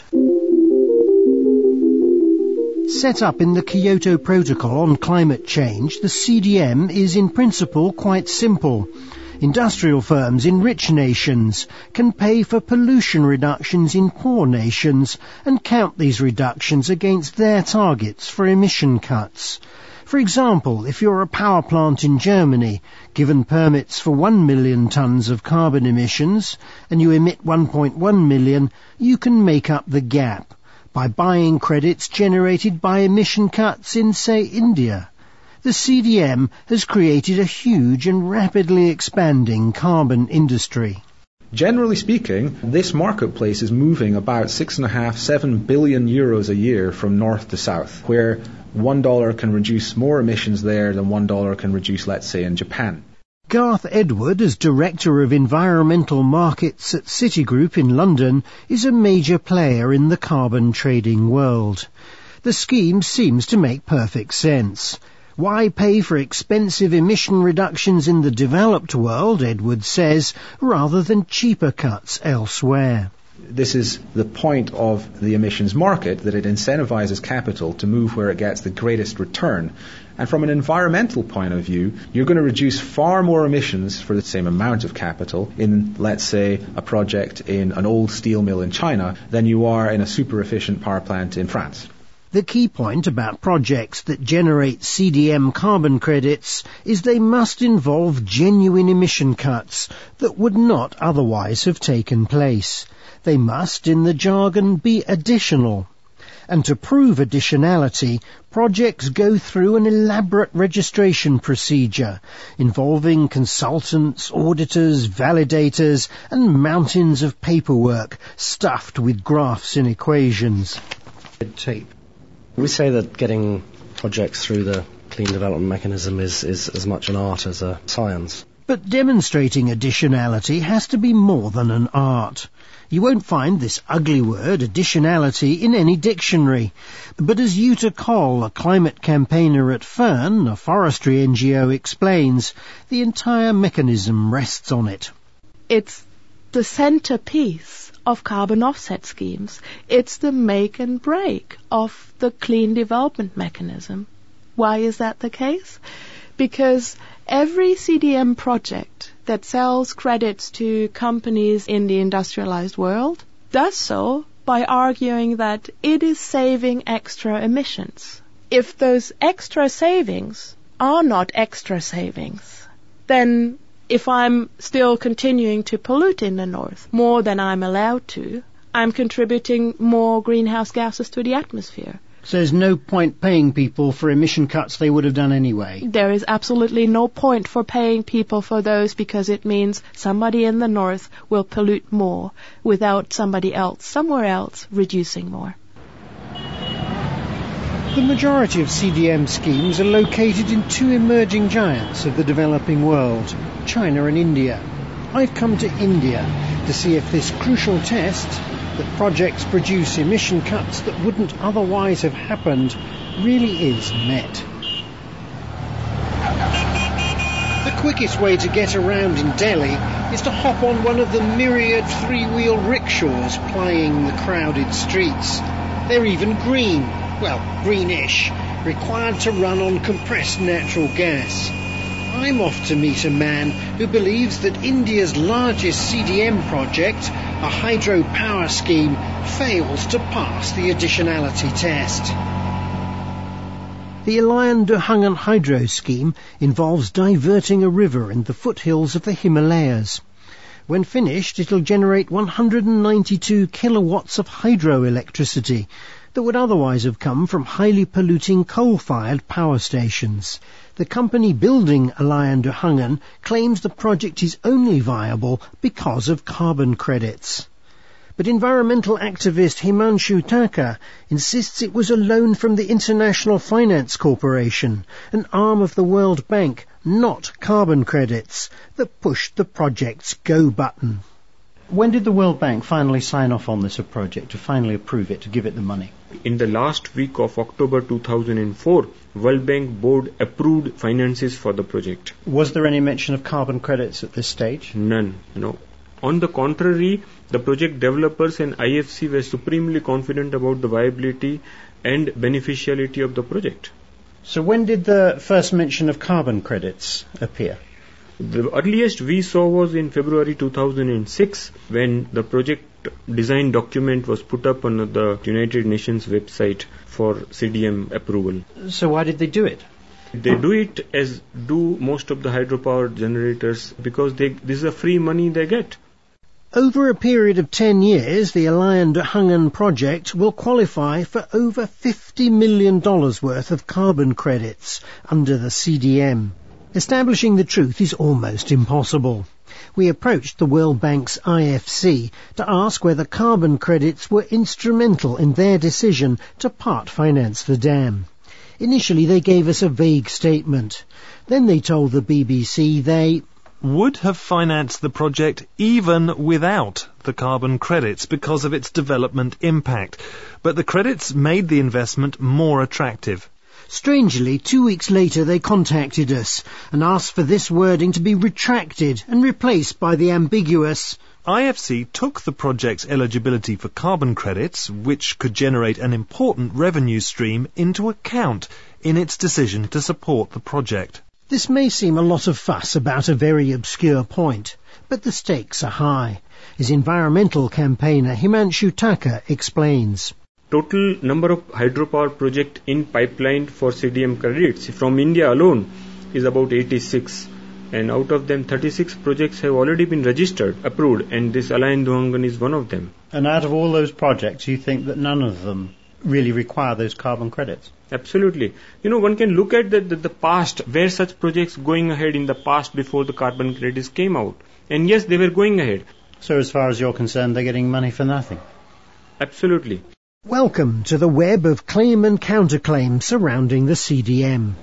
Set up in the Kyoto Protocol on climate change, the C D M is in principle quite simple. Industrial firms in rich nations can pay for pollution reductions in poor nations and count these reductions against their targets for emission cuts. For example, if you're a power plant in Germany, given permits for one million tonnes of carbon emissions, and you emit one point one million, you can make up the gap by buying credits generated by emission cuts in, say, India. The C D M has created a huge and rapidly expanding carbon industry. Generally speaking, this marketplace is moving about six and a half, seven billion euros a year from north to south, where one dollar can reduce more emissions there than one dollar can reduce, let's say, in Japan. Garth Edward, as Director of Environmental Markets at Citigroup in London, is a major player in the carbon trading world. The scheme seems to make perfect sense. Why pay for expensive emission reductions in the developed world, Edward says, rather than cheaper cuts elsewhere? This is the point of the emissions market, that it incentivizes capital to move where it gets the greatest return. And from an environmental point of view, you're going to reduce far more emissions for the same amount of capital in, let's say, a project in an old steel mill in China than you are in a super efficient power plant in France. The key point about projects that generate C D M carbon credits is they must involve genuine emission cuts that would not otherwise have taken place. They must, in the jargon, be additional. And to prove additionality, projects go through an elaborate registration procedure involving consultants, auditors, validators, and mountains of paperwork stuffed with graphs and equations. Red tape. We say that getting projects through the clean development mechanism is, is as much an art as a science. But demonstrating additionality has to be more than an art. You won't find this ugly word, additionality, in any dictionary. But as Jutta Koll, a climate campaigner at Fern, a forestry N G O, explains, the entire mechanism rests on it. It's the centerpiece of carbon offset schemes. It's the make and break of the clean development mechanism. Why is that the case? Because every C D M project that sells credits to companies in the industrialized world does so by arguing that it is saving extra emissions. If those extra savings are not extra savings, then if I'm still continuing to pollute in the north more than I'm allowed to, I'm contributing more greenhouse gases to the atmosphere. So there's no point paying people for emission cuts they would have done anyway? There is absolutely no point for paying people for those, because it means somebody in the north will pollute more without somebody else, somewhere else, reducing more. The majority of C D M schemes are located in two emerging giants of the developing world, China and India. I've come to India to see if this crucial test, that projects produce emission cuts that wouldn't otherwise have happened, really is met. The quickest way to get around in Delhi is to hop on one of the myriad three-wheel rickshaws plying the crowded streets. They're even green, well, greenish, required to run on compressed natural gas. I'm off to meet a man who believes that India's largest C D M project, a hydropower scheme, fails to pass the additionality test. The Alayan Duhangan hydro scheme involves diverting a river in the foothills of the Himalayas. When finished, it'll generate one hundred ninety-two kilowatts of hydroelectricity that would otherwise have come from highly polluting coal-fired power stations. The company building Alayan Duhangan claims the project is only viable because of carbon credits. But environmental activist Himanshu Thakur insists it was a loan from the International Finance Corporation, an arm of the World Bank, not carbon credits, that pushed the project's go button. When did the World Bank finally sign off on this project, to finally approve it, to give it the money? In the last week of October two thousand four, World Bank board approved finances for the project. Was there any mention of carbon credits at this stage? None, no. On the contrary, the project developers and I F C were supremely confident about the viability and beneficiality of the project. So when did the first mention of carbon credits appear? The earliest we saw was in February two thousand six, when the project design document was put up on the United Nations website for C D M approval. So why did they do it? They do it as do most of the hydropower generators, because they, this is a free money they get. Over a period of ten years, the Alayan Duhangan project will qualify for over fifty million dollars worth of carbon credits under the C D M. Establishing the truth is almost impossible. We approached the World Bank's I F C to ask whether carbon credits were instrumental in their decision to part finance the dam. Initially they gave us a vague statement. Then they told the B B C they would have financed the project even without the carbon credits because of its development impact. But the credits made the investment more attractive. Strangely, two weeks later they contacted us and asked for this wording to be retracted and replaced by the ambiguous I F C took the project's eligibility for carbon credits, which could generate an important revenue stream, into account in its decision to support the project. This may seem a lot of fuss about a very obscure point, but the stakes are high, as environmental campaigner Himanshu Thakur explains. Total number of hydropower projects in pipeline for C D M credits from India alone is about eighty-six, and out of them thirty-six projects have already been registered, approved, and this Alayan Duhangan is one of them. And out of all those projects, you think that none of them really require those carbon credits? Absolutely. You know, one can look at the, the, the past, where such projects going ahead in the past before the carbon credits came out. And yes, they were going ahead. So as far as you're concerned, they're getting money for nothing? Absolutely. Welcome to the web of claim and counterclaim surrounding the C D M.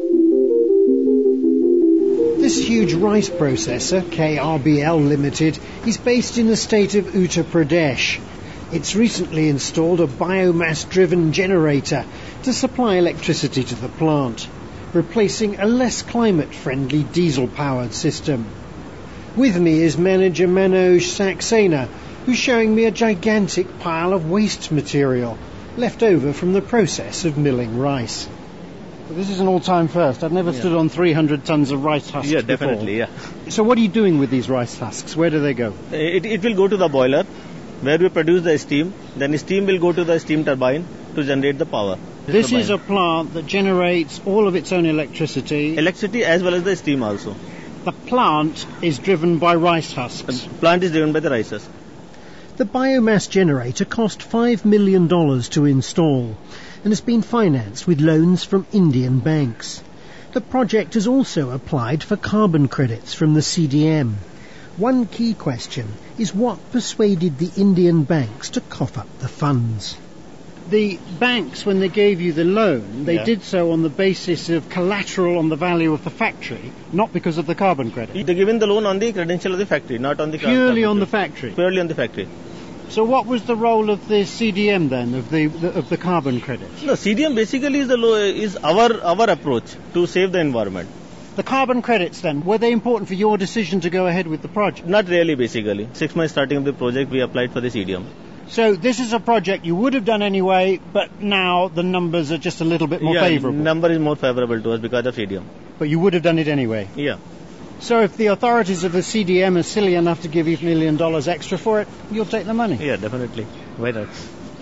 This huge rice processor, K R B L Limited, is based in the state of Uttar Pradesh. It's recently installed a biomass-driven generator to supply electricity to the plant, replacing a less climate-friendly diesel-powered system. With me is manager Manoj Saxena, who's showing me a gigantic pile of waste material left over from the process of milling rice. Well, this is an all-time first. I've never yeah. stood on three hundred tons of rice husks Yeah, before. definitely, yeah. So what are you doing with these rice husks? Where do they go? It, it will go to the boiler, where we produce the steam. Then steam will go to the steam turbine to generate the power. This turbine. is a plant that generates all of its own electricity. Electricity as well as the steam also. The plant is driven by rice husks. The plant is driven by the rice husks. The biomass generator cost five million dollars to install and has been financed with loans from Indian banks. The project has also applied for carbon credits from the C D M. One key question is what persuaded the Indian banks to cough up the funds. The banks, when they gave you the loan, they yeah. did so on the basis of collateral on the value of the factory, not because of the carbon credit. They're giving the loan on the credential of the factory, not on the carbon Purely credit. on the factory? Purely on the factory. So what was the role of the C D M then, of the, the of the carbon credits? No, C D M basically is the lo- is our our approach to save the environment. The carbon credits then, were they important for your decision to go ahead with the project? Not really basically. Six months starting of the project we applied for the C D M. So this is a project you would have done anyway, but now the numbers are just a little bit more yeah, favourable. Number is more favourable to us because of C D M. But you would have done it anyway? Yeah. So if the authorities of the C D M are silly enough to give you a million dollars extra for it, you'll take the money? Yeah, definitely. Why not?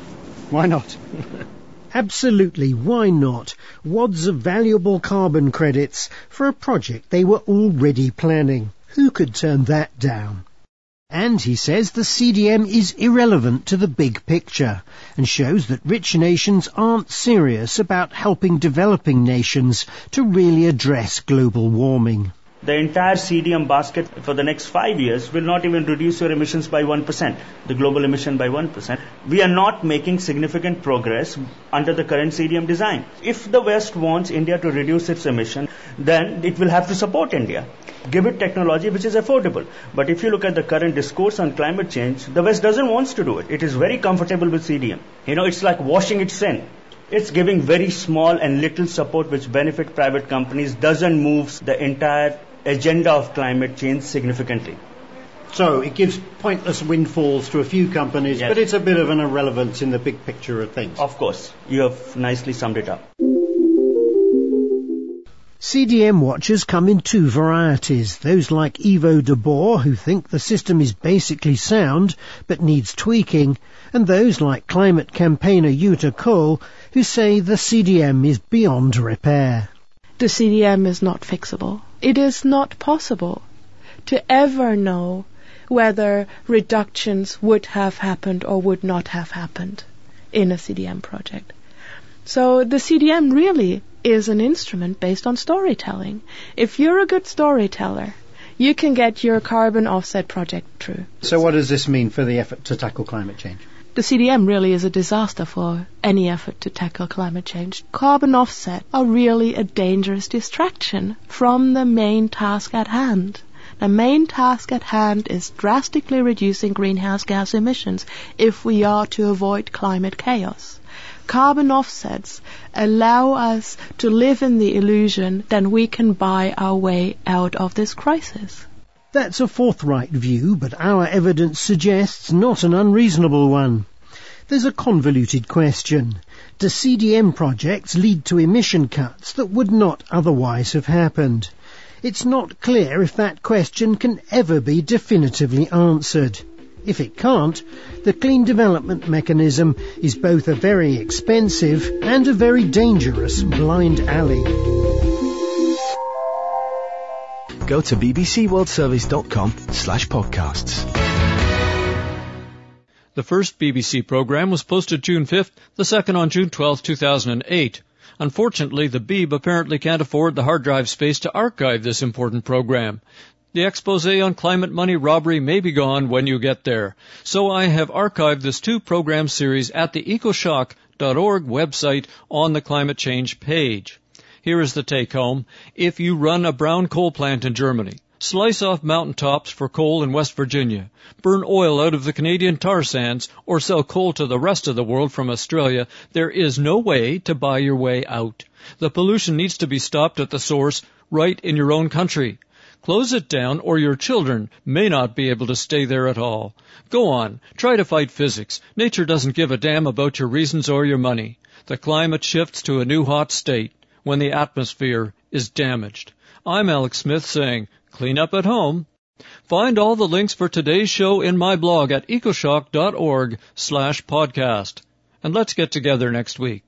Why not? Absolutely, why not? Wads of valuable carbon credits for a project they were already planning. Who could turn that down? And he says the C D M is irrelevant to the big picture and shows that rich nations aren't serious about helping developing nations to really address global warming. The entire C D M basket for the next five years will not even reduce your emissions by one percent, the global emission by one percent. We are not making significant progress under the current C D M design. If the West wants India to reduce its emission, then it will have to support India. Give it technology which is affordable. But if you look at the current discourse on climate change, the West doesn't want to do it. It is very comfortable with C D M. You know, it's like washing its in. It's giving very small and little support which benefit private companies, doesn't move the entire agenda of climate change significantly. So it gives pointless windfalls to a few companies, yes. but it's a bit of an irrelevance in the big picture of things. Of course. You have nicely summed it up. C D M watchers come in two varieties. Those like Ivo de Boer, who think the system is basically sound but needs tweaking, and those like climate campaigner Jutta Kohl, who say the C D M is beyond repair. The C D M is not fixable. It is not possible to ever know whether reductions would have happened or would not have happened in a C D M project. So the C D M really is an instrument based on storytelling. If you're a good storyteller, you can get your carbon offset project through. So what does this mean for the effort to tackle climate change? The C D M really is a disaster for any effort to tackle climate change. Carbon offset are really a dangerous distraction from the main task at hand. The main task at hand is drastically reducing greenhouse gas emissions if we are to avoid climate chaos. Carbon offsets allow us to live in the illusion that we can buy our way out of this crisis. That's a forthright view, but our evidence suggests not an unreasonable one. There's a convoluted question. Do C D M projects lead to emission cuts that would not otherwise have happened? It's not clear if that question can ever be definitively answered. If it can't, the Clean Development Mechanism is both a very expensive and a very dangerous blind alley. Go to bbcworldservice.com slash podcasts. The first B B C program was posted June fifth, the second on June twelfth, two thousand eight. Unfortunately, the Beeb apparently can't afford the hard drive space to archive this important program. The expose on climate money robbery may be gone when you get there. So I have archived this two-program series at the ecoshock dot org website on the climate change page. Here is the take-home. If you run a brown coal plant in Germany, slice off mountaintops for coal in West Virginia, burn oil out of the Canadian tar sands, or sell coal to the rest of the world from Australia, there is no way to buy your way out. The pollution needs to be stopped at the source, right in your own country. Close it down or your children may not be able to stay there at all. Go on, try to fight physics. Nature doesn't give a damn about your reasons or your money. The climate shifts to a new hot state when the atmosphere is damaged. I'm Alex Smith saying, clean up at home. Find all the links for today's show in my blog at ecoshock dot org slash podcast. And let's get together next week.